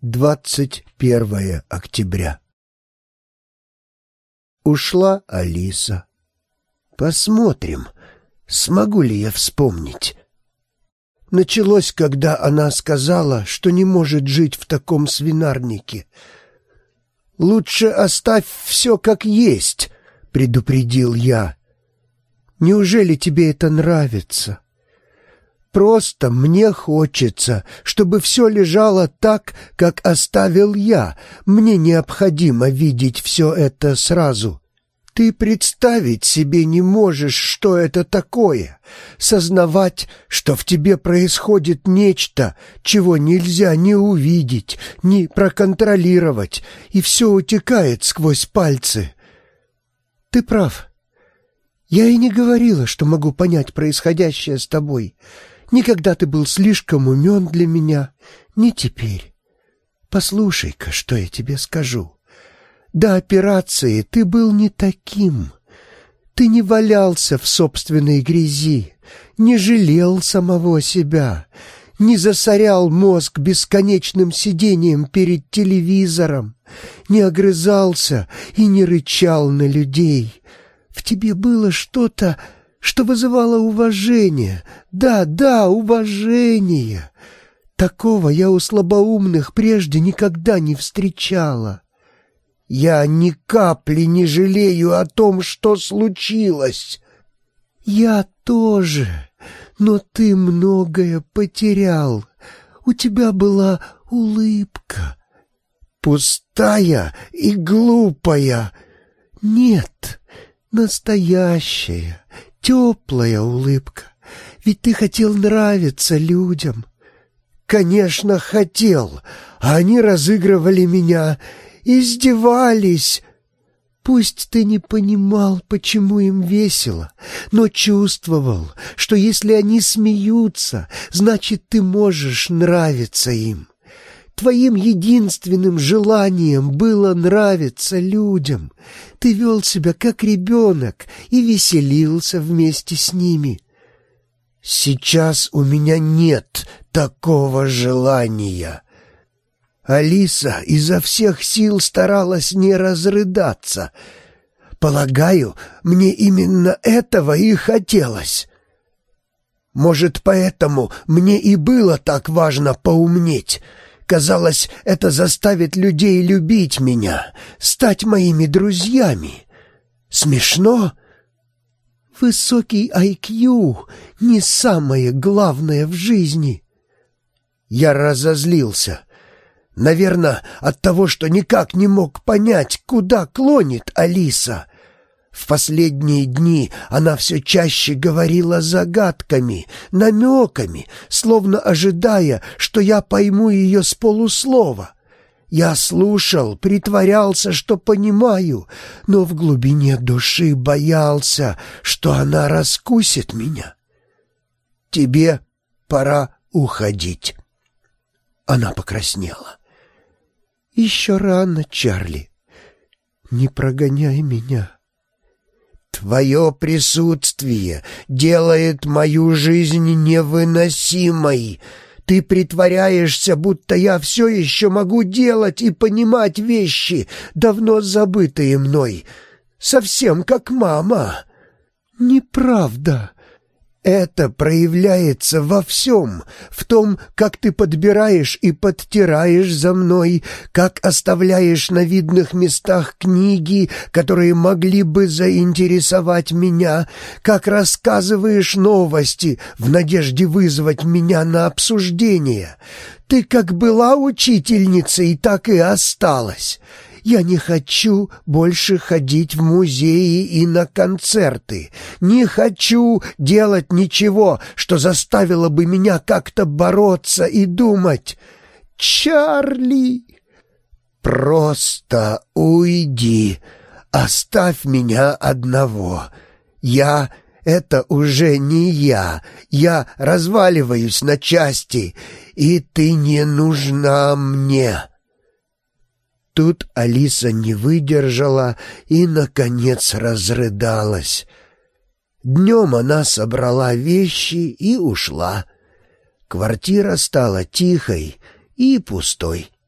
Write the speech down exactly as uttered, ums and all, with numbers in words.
двадцать первое октября. Ушла Алиса. Посмотрим, смогу ли я вспомнить. Началось, когда она сказала, что не может жить в таком свинарнике. «Лучше оставь все как есть», — предупредил я. «Неужели тебе это нравится?» «Просто мне хочется, чтобы все лежало так, как оставил я. Мне необходимо видеть все это сразу. Ты представить себе не можешь, что это такое. Сознавать, что в тебе происходит нечто, чего нельзя ни увидеть, ни проконтролировать, и все утекает сквозь пальцы. Ты прав. Я и не говорила, что могу понять происходящее с тобой. Никогда ты был слишком умен для меня, не теперь. Послушай-ка, что я тебе скажу. До операции ты был не таким. Ты не валялся в собственной грязи, не жалел самого себя, не засорял мозг бесконечным сидением перед телевизором, не огрызался и не рычал на людей. В тебе было что-то, что вызывало уважение. Да, да, уважение. Такого я у слабоумных прежде никогда не встречала. Я ни капли не жалею о том, что случилось. Я тоже, но ты многое потерял. У тебя была улыбка. Пустая и глупая. Нет, настоящая, теплая улыбка. Ведь ты хотел нравиться людям. Конечно, хотел, а они разыгрывали меня, издевались. Пусть ты не понимал, почему им весело, но чувствовал, что если они смеются, значит, ты можешь нравиться им. Твоим единственным желанием было нравиться людям. Ты вел себя как ребенок и веселился вместе с ними. Сейчас у меня нет такого желания. Алиса изо всех сил старалась не разрыдаться. Полагаю, мне именно этого и хотелось. Может, поэтому мне и было так важно поумнеть. Казалось, это заставит людей любить меня, стать моими друзьями. Смешно? Высокий ай кью — не самое главное в жизни. Я разозлился. Наверное, от того, что никак не мог понять, куда клонит Алиса. В последние дни она все чаще говорила загадками, намеками, словно ожидая, что я пойму ее с полуслова. Я слушал, притворялся, что понимаю, но в глубине души боялся, что она раскусит меня. «Тебе пора уходить». Она покраснела. «Еще рано, Чарли. Не прогоняй меня. Твое присутствие делает мою жизнь невыносимой. Ты притворяешься, будто я все еще могу делать и понимать вещи, давно забытые мной, совсем как мама». «Неправда». Это проявляется во всем, в том, как ты подбираешь и подтираешь за мной, как оставляешь на видных местах книги, которые могли бы заинтересовать меня, как рассказываешь новости в надежде вызвать меня на обсуждение. Ты как была учительницей, так и осталась. Я не хочу больше ходить в музеи и на концерты. Не хочу делать ничего, что заставило бы меня как-то бороться и думать. Чарли, просто уйди, оставь меня одного. Я — это уже не я. Я разваливаюсь на части, и ты не нужна мне». Тут Алиса не выдержала и, наконец, разрыдалась. Днем она собрала вещи и ушла. Квартира стала тихой и пустой.